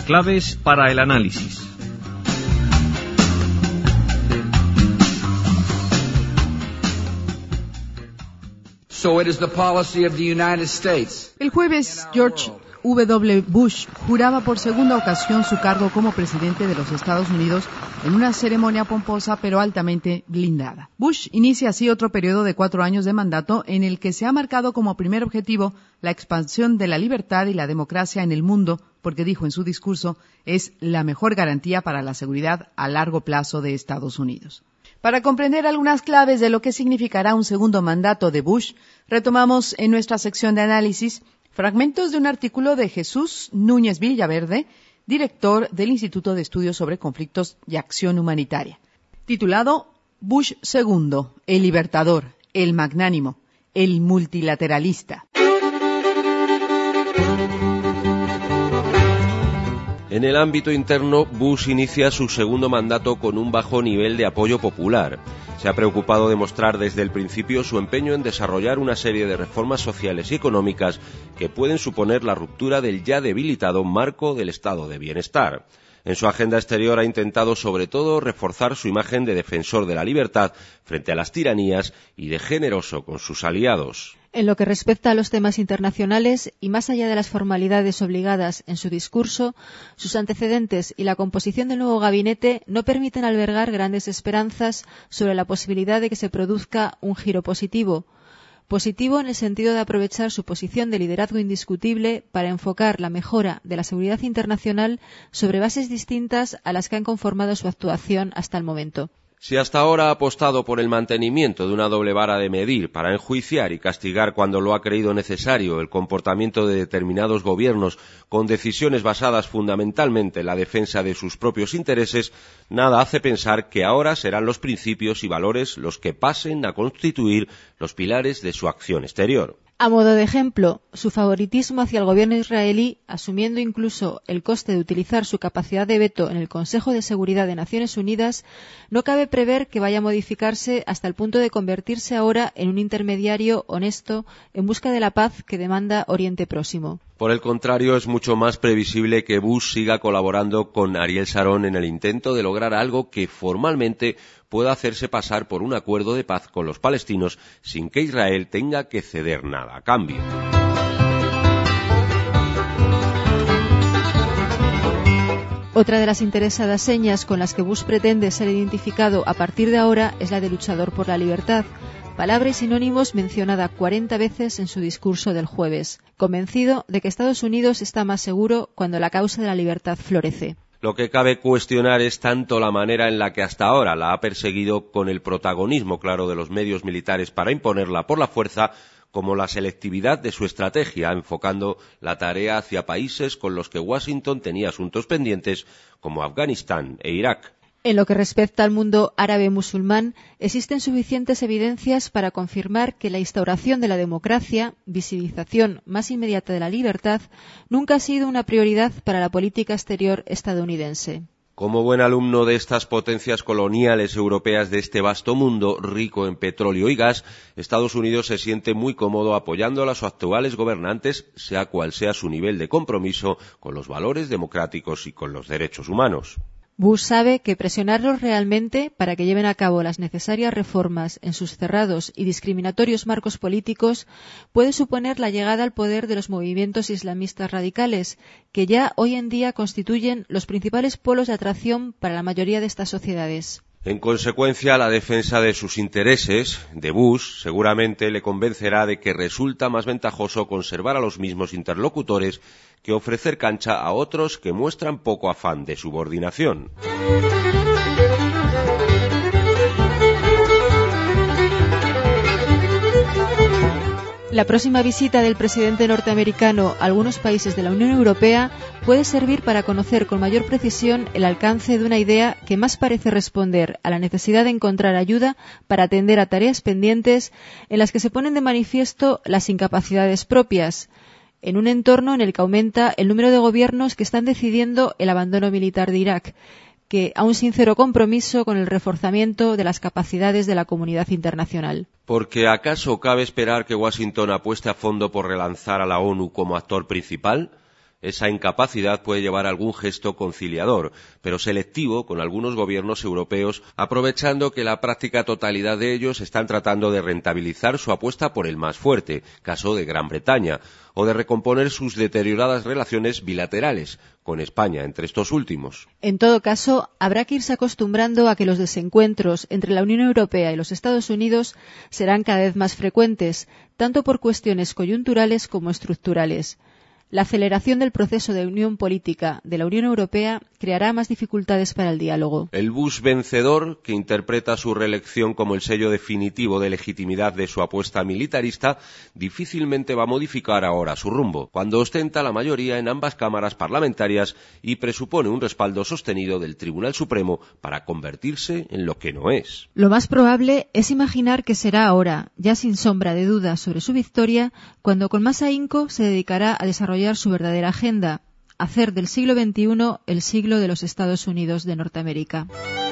Claves para el análisis. El jueves, George W. Bush juraba por segunda ocasión su cargo como presidente de los Estados Unidos en una ceremonia pomposa pero altamente blindada. Bush inicia así otro periodo de 4 años de mandato en el que se ha marcado como primer objetivo la expansión de la libertad y la democracia en el mundo, porque dijo en su discurso, es la mejor garantía para la seguridad a largo plazo de Estados Unidos. Para comprender algunas claves de lo que significará un segundo mandato de Bush, retomamos en nuestra sección de análisis fragmentos de un artículo de Jesús Núñez Villaverde, director del Instituto de Estudios sobre Conflictos y Acción Humanitaria, titulado Bush II, el libertador, el magnánimo, el multilateralista. En el ámbito interno, Bush inicia su segundo mandato con un bajo nivel de apoyo popular. Se ha preocupado de mostrar desde el principio su empeño en desarrollar una serie de reformas sociales y económicas que pueden suponer la ruptura del ya debilitado marco del estado de bienestar. En su agenda exterior ha intentado sobre todo reforzar su imagen de defensor de la libertad frente a las tiranías y de generoso con sus aliados. En lo que respecta a los temas internacionales, y más allá de las formalidades obligadas en su discurso, sus antecedentes y la composición del nuevo gabinete no permiten albergar grandes esperanzas sobre la posibilidad de que se produzca un giro positivo. Positivo en el sentido de aprovechar su posición de liderazgo indiscutible para enfocar la mejora de la seguridad internacional sobre bases distintas a las que han conformado su actuación hasta el momento. Si hasta ahora ha apostado por el mantenimiento de una doble vara de medir para enjuiciar y castigar cuando lo ha creído necesario el comportamiento de determinados gobiernos con decisiones basadas fundamentalmente en la defensa de sus propios intereses, nada hace pensar que ahora serán los principios y valores los que pasen a constituir los pilares de su acción exterior. A modo de ejemplo, su favoritismo hacia el gobierno israelí, asumiendo incluso el coste de utilizar su capacidad de veto en el Consejo de Seguridad de Naciones Unidas, no cabe prever que vaya a modificarse hasta el punto de convertirse ahora en un intermediario honesto en busca de la paz que demanda Oriente Próximo. Por el contrario, es mucho más previsible que Bush siga colaborando con Ariel Sharon en el intento de lograr algo que formalmente pueda hacerse pasar por un acuerdo de paz con los palestinos sin que Israel tenga que ceder nada a cambio. Otra de las interesadas señas con las que Bush pretende ser identificado a partir de ahora es la de luchador por la libertad, palabra y sinónimos mencionada 40 veces en su discurso del jueves, convencido de que Estados Unidos está más seguro cuando la causa de la libertad florece. Lo que cabe cuestionar es tanto la manera en la que hasta ahora la ha perseguido con el protagonismo claro de los medios militares para imponerla por la fuerza, como la selectividad de su estrategia, enfocando la tarea hacia países con los que Washington tenía asuntos pendientes, como Afganistán e Irak. En lo que respecta al mundo árabe musulmán, existen suficientes evidencias para confirmar que la instauración de la democracia, visibilización más inmediata de la libertad, nunca ha sido una prioridad para la política exterior estadounidense. Como buen alumno de estas potencias coloniales europeas de este vasto mundo, rico en petróleo y gas, Estados Unidos se siente muy cómodo apoyando a los actuales gobernantes, sea cual sea su nivel de compromiso con los valores democráticos y con los derechos humanos. Bush sabe que presionarlos realmente para que lleven a cabo las necesarias reformas en sus cerrados y discriminatorios marcos políticos puede suponer la llegada al poder de los movimientos islamistas radicales, que ya hoy en día constituyen los principales polos de atracción para la mayoría de estas sociedades. En consecuencia, la defensa de sus intereses de Bush seguramente le convencerá de que resulta más ventajoso conservar a los mismos interlocutores que ofrecer cancha a otros que muestran poco afán de subordinación. La próxima visita del presidente norteamericano a algunos países de la Unión Europea puede servir para conocer con mayor precisión el alcance de una idea que más parece responder a la necesidad de encontrar ayuda para atender a tareas pendientes en las que se ponen de manifiesto las incapacidades propias, en un entorno en el que aumenta el número de gobiernos que están decidiendo el abandono militar de Irak, que a un sincero compromiso con el reforzamiento de las capacidades de la comunidad internacional. Porque ¿acaso cabe esperar que Washington apueste a fondo por relanzar a la ONU como actor principal? Esa incapacidad puede llevar a algún gesto conciliador, pero selectivo con algunos gobiernos europeos, aprovechando que la práctica totalidad de ellos están tratando de rentabilizar su apuesta por el más fuerte, caso de Gran Bretaña, o de recomponer sus deterioradas relaciones bilaterales con España, entre estos últimos. En todo caso, habrá que irse acostumbrando a que los desencuentros entre la Unión Europea y los Estados Unidos serán cada vez más frecuentes, tanto por cuestiones coyunturales como estructurales. La aceleración del proceso de unión política de la Unión Europea creará más dificultades para el diálogo. El Bush vencedor, que interpreta su reelección como el sello definitivo de legitimidad de su apuesta militarista, difícilmente va a modificar ahora su rumbo, cuando ostenta la mayoría en ambas cámaras parlamentarias y presupone un respaldo sostenido del Tribunal Supremo para convertirse en lo que no es. Lo más probable es imaginar que será ahora, ya sin sombra de duda sobre su victoria, cuando con más ahínco se dedicará a desarrollar su verdadera agenda, hacer del siglo XXI el siglo de los Estados Unidos de Norteamérica.